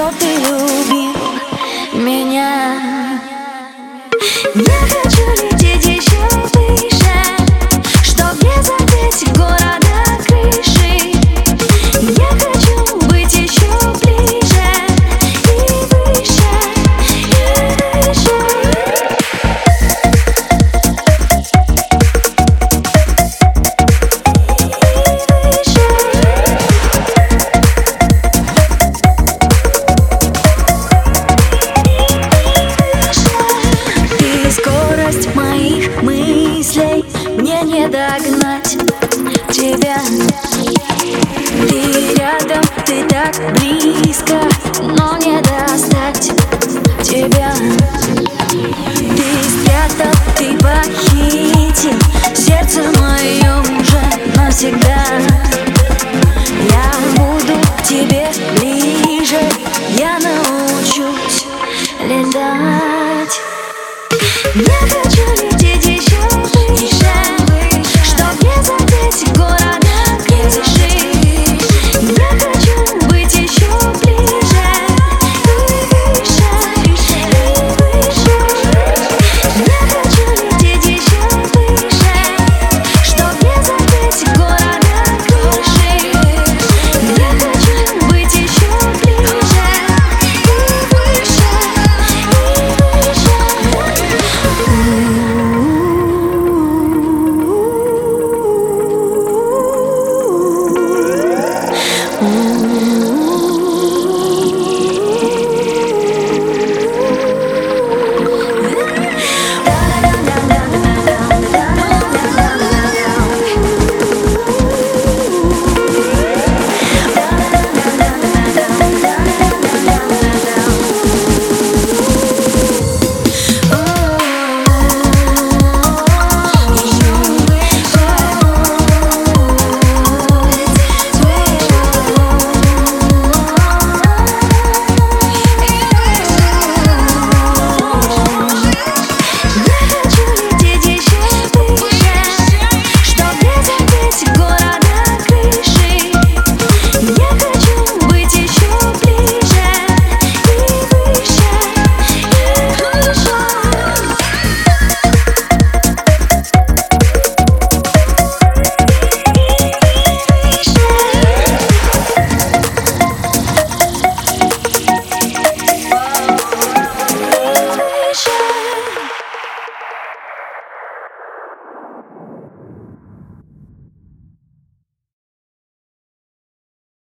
что ты любил меня. Я хочу лететь еще выше, чтоб не задеть города крыши. Я хочу быть еще ближе и выше, и выше. Скорость моих мыслей мне не догнать тебя. Ты рядом, ты так близко, но не достать тебя. Ты спрятал, ты похитил сердце мое уже навсегда. Я буду к тебе ближе, я научусь летать.